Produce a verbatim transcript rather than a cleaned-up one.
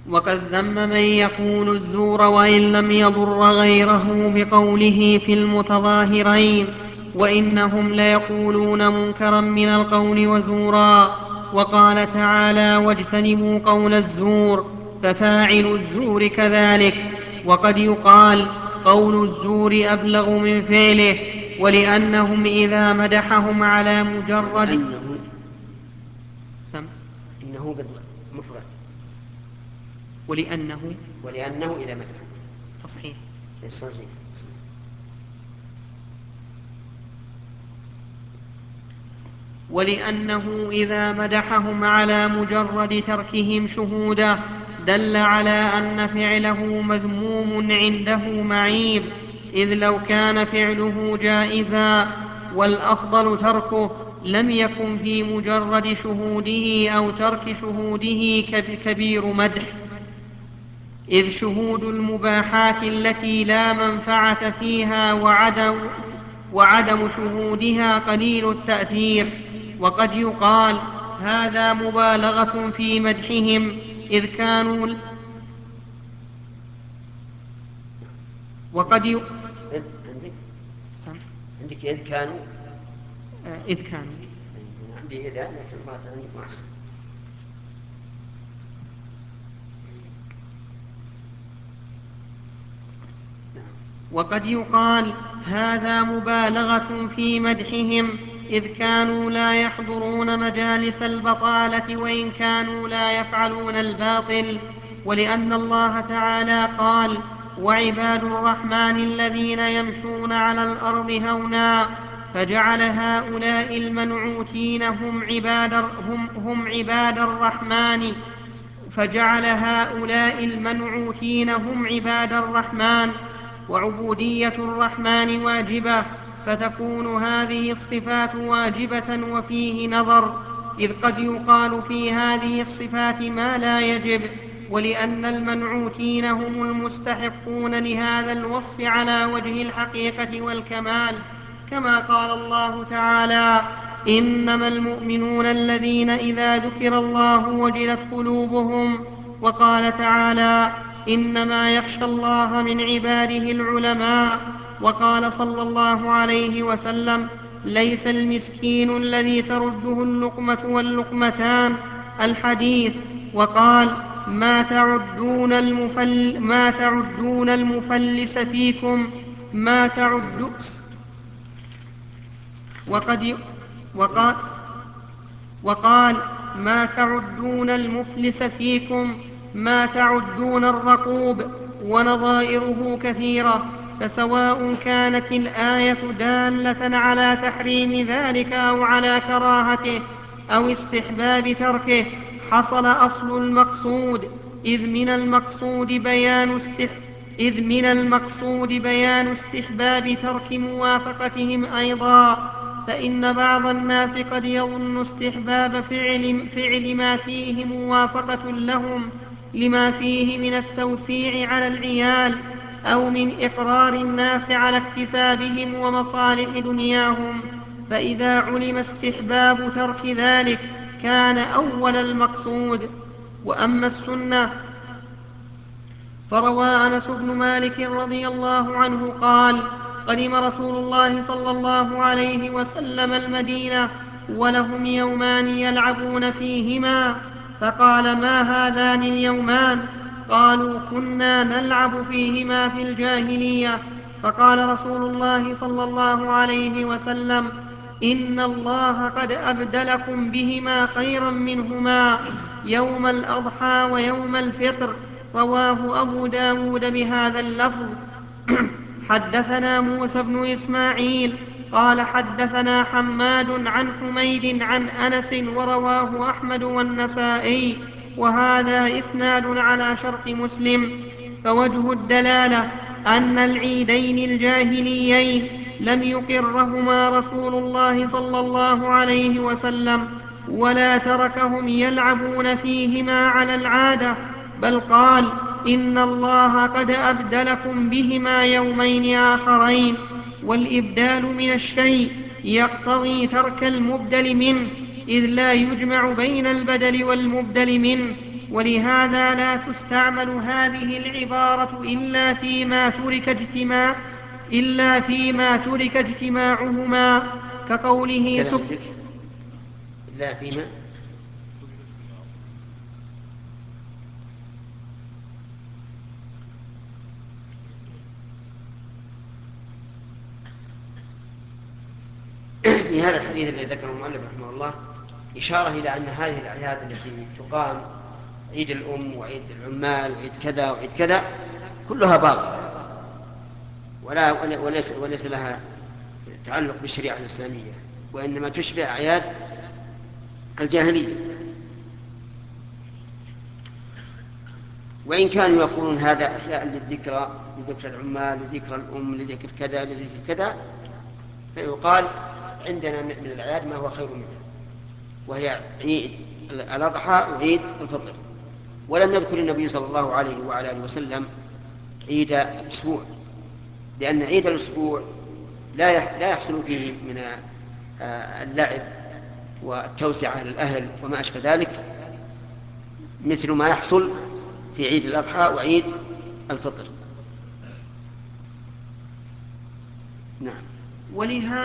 وقد ذم من يقول الزور وإن لم يضر غيره بقوله في المتظاهرين: وإنهم ليقولون منكرا من القول وزورا. وقال تعالى: واجتنبوا قول الزور، ففاعل الزور كذلك. وقد يقال: قول الزور أبلغ من فعله، ولأنهم إذا مدحهم على مجرد إنه سم إنه مفرد، ولأنه ولأنه إذا مدح تصحيح صحيح. ولأنه إذا مدحهم على مجرد تركهم شهوده دل على أن فعله مذموم عنده معيب، إذ لو كان فعله جائزا والأفضل تركه لم يكن في مجرد شهوده أو ترك شهوده كبير مدح، إذ شهود المباحات التي لا منفعة فيها وعدم, وعدم شهودها قليل التأثير. وقد يقال: هذا مبالغة في مدحهم إذ كانوا وقد ي... عندك عندك إذ كانوا إذ كانوا عندي إذا، لكن ما عندك معصب. وقد يقال: هذا مبالغة في مدحهم إذ كانوا لا يحضرون مجالس البطالة وإن كانوا لا يفعلون الباطل. ولأن الله تعالى قال: وعباد الرحمن الذين يمشون على الأرض هونا، فجعل هؤلاء المنعوتين هم عباد, هم, هم عباد الرحمن فجعل هؤلاء المنعوتين هم عباد الرحمن، وعبودية الرحمن واجبة، فتكون هذه الصفات واجبة. وفيه نظر، إذ قد يقال في هذه الصفات ما لا يجب، ولأن المنعوتين هم المستحقون لهذا الوصف على وجه الحقيقة والكمال، كما قال الله تعالى: إنما المؤمنون الذين إذا ذكر الله وجلت قلوبهم. وقال تعالى: إنما يخشى الله من عباده العلماء. وقال صلى الله عليه وسلم: ليس المسكين الذي ترده اللقمة واللقمتان، الحديث. وقال: ما تعدون, المفل ما تعدون المفلس فيكم ما تعد وقد وقال, وقال: ما تعدون المفلس فيكم ما تعدون الرقوب، ونظائره كثيرة. فسواء كانت الآية دالة على تحريم ذلك أو على كراهته أو استحباب تركه، حصل أصل المقصود، إذ من المقصود بيان استحباب إذ من المقصود بيان استحباب ترك موافقتهم أيضا. فإن بعض الناس قد يظن استحباب فعل, فعل ما فيه موافقة لهم لما فيه من التوسيع على العيال، أو من إقرار الناس على اكتسابهم ومصالح دنياهم، فإذا علم استحباب ترك ذلك كان أول المقصود. وأما السنة فروى أنس بن مالك رضي الله عنه قال: قدم رسول الله صلى الله عليه وسلم المدينة ولهم يومان يلعبون فيهما، فقال: ما هذان اليومان؟ قالوا: كنا نلعب فيهما في الجاهلية. فقال رسول الله صلى الله عليه وسلم: إن الله قد أبدلكم بهما خيرا منهما، يوم الأضحى ويوم الفطر. رواه أبو داود بهذا اللفظ. حدثنا موسى بن إسماعيل قال حدثنا حماد عن حميد عن أنس ورواه أحمد والنسائي، وهذا إسناد على شرط مسلم. فوجه الدلالة أن العيدين الجاهليين لم يقرهما رسول الله صلى الله عليه وسلم، ولا تركهم يلعبون فيهما على العادة، بل قال: إن الله قد أبدلكم بهما يومين آخرين. والإبدال من الشيء يقتضي ترك المبدل منه، إذ لا يجمع بين البدل والمبدل منه، ولهذا لا تستعمل هذه العبارة إلا فيما ترك اجتماع إلا فيما ترك اجتماعهما كقوله سب... إلا فيما في هذا الحديث الذي ذكره المؤلف رحمه الله إشارة إلى أن هذه الأعياد التي تقام عيد الأم وعيد العمال وعيد كذا وعيد كذا كلها باطلة ولا وليس, وليس لها تعلق بالشريعة الإسلامية، وإنما تشبه أعياد الجاهلية. وإن كانوا يقولون هذا إحياء للذكرى، لذكر العمال، لذكر الأم، لذكر كذا لذكر كذا، فيقال عندنا من الأعياد ما هو خير منها، وهي عيد الأضحى وعيد الفطر. ولم يذكر النبي صلى الله عليه وعلى آله وسلم عيد الأسبوع، لأن عيد الأسبوع لا لا يحصل فيه من اللعب والتوسعة على الأهل وما أشبه ذلك مثل ما يحصل في عيد الأضحى وعيد الفطر. نعم. ولهذا